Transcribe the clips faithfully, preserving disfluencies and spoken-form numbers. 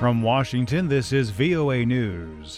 From Washington, this is V O A News.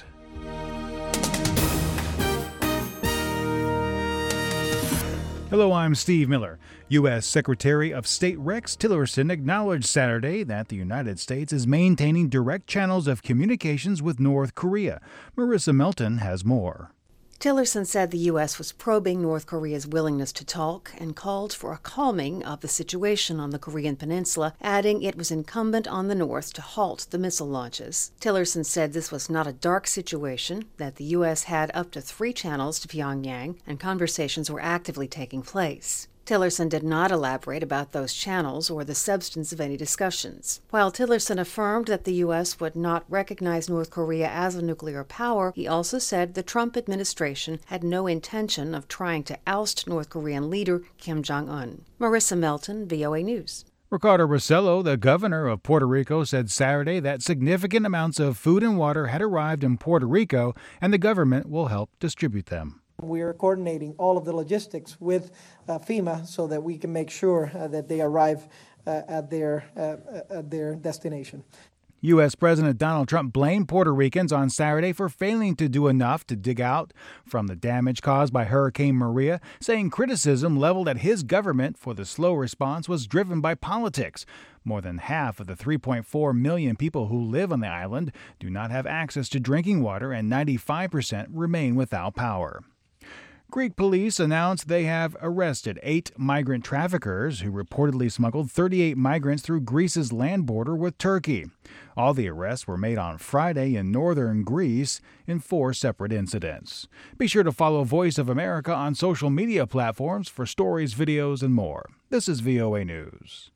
Hello, I'm Steve Miller. U S. Secretary of State Rex Tillerson acknowledged Saturday that the United States is maintaining direct channels of communications with North Korea. Marissa Melton has more. Tillerson said the U S was probing North Korea's willingness to talk and called for a calming of the situation on the Korean peninsula, adding it was incumbent on the North to halt the missile launches. Tillerson said this was not a dark situation, that the U S had up to three channels to Pyongyang, and conversations were actively taking place. Tillerson did not elaborate about those channels or the substance of any discussions. While Tillerson affirmed that the U S would not recognize North Korea as a nuclear power, he also said the Trump administration had no intention of trying to oust North Korean leader Kim Jong-un. Marissa Melton, V O A News. Ricardo Rossello, the governor of Puerto Rico, said Saturday that significant amounts of food and water had arrived in Puerto Rico and the government will help distribute them. We are coordinating all of the logistics with uh, FEMA so that we can make sure uh, that they arrive uh, at their uh, at their destination. U S. President Donald Trump blamed Puerto Ricans on Saturday for failing to do enough to dig out from the damage caused by Hurricane Maria, saying criticism leveled at his government for the slow response was driven by politics. More than half of the three point four million people who live on the island do not have access to drinking water, and ninety-five percent remain without power. Greek police announced they have arrested eight migrant traffickers who reportedly smuggled thirty-eight migrants through Greece's land border with Turkey. All the arrests were made on Friday in northern Greece in four separate incidents. Be sure to follow Voice of America on social media platforms for stories, videos, and more. This is V O A News.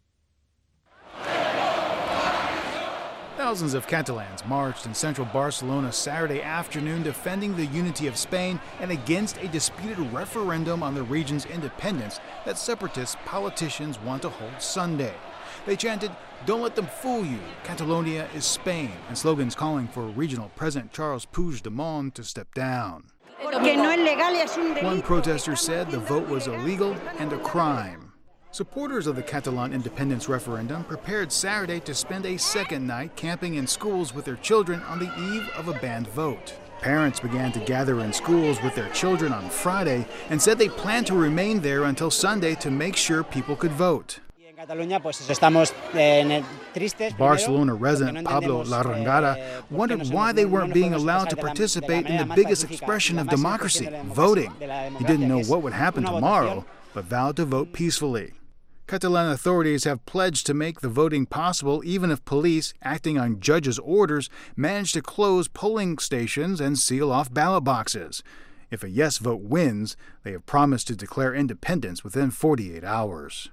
Thousands of Catalans marched in central Barcelona Saturday afternoon defending the unity of Spain and against a disputed referendum on the region's independence that separatist politicians want to hold Sunday. They chanted, "Don't let them fool you, Catalonia is Spain," and slogans calling for regional President Charles Puigdemont to step down. One protester said the vote was illegal and a crime. Supporters of the Catalan independence referendum prepared Saturday to spend a second night camping in schools with their children on the eve of a banned vote. Parents began to gather in schools with their children on Friday and said they planned to remain there until Sunday to make sure people could vote. Barcelona resident Pablo Larrangada wondered why they weren't being allowed to participate in the biggest expression of democracy, voting. He didn't know what would happen tomorrow, but vowed to vote peacefully. Catalan authorities have pledged to make the voting possible even if police, acting on judges' orders, manage to close polling stations and seal off ballot boxes. If a yes vote wins, they have promised to declare independence within forty-eight hours.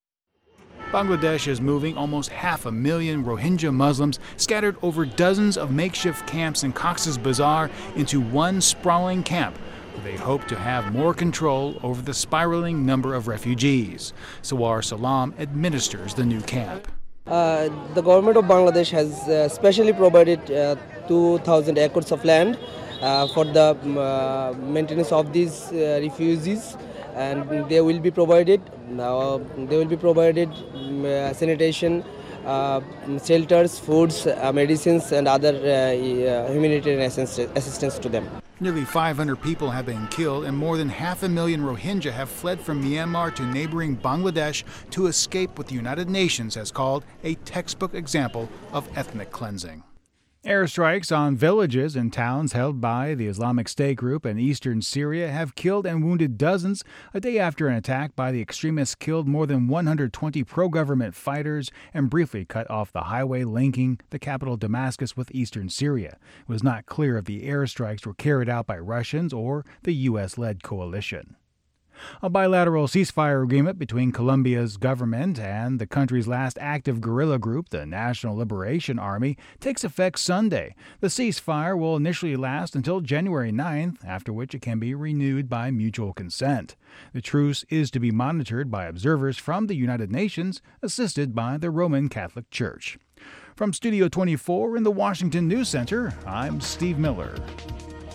Bangladesh is moving almost half a million Rohingya Muslims scattered over dozens of makeshift camps in Cox's Bazar into one sprawling camp. They hope to have more control over the spiraling number of refugees. Sawar Salam administers the new camp. Uh, the government of Bangladesh has uh, specially provided uh, two thousand acres of land uh, for the uh, maintenance of these uh, refugees, and they will be provided. Uh, they will be provided um, uh, sanitation, uh, shelters, foods, uh, medicines, and other uh, humanitarian assistance to them. Nearly five hundred people have been killed and more than half a million Rohingya have fled from Myanmar to neighboring Bangladesh to escape what the United Nations has called a textbook example of ethnic cleansing. Airstrikes on villages and towns held by the Islamic State group in eastern Syria have killed and wounded dozens, a day after an attack by the extremists killed more than one hundred twenty pro-government fighters and briefly cut off the highway linking the capital Damascus with eastern Syria. It was not clear if the airstrikes were carried out by Russians or the U S-led coalition. A bilateral ceasefire agreement between Colombia's government and the country's last active guerrilla group, the National Liberation Army, takes effect Sunday. The ceasefire will initially last until January ninth, after which it can be renewed by mutual consent. The truce is to be monitored by observers from the United Nations, assisted by the Roman Catholic Church. From Studio twenty-four in the Washington News Center, I'm Steve Miller.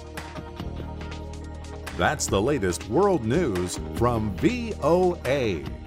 That's the latest world news from V O A.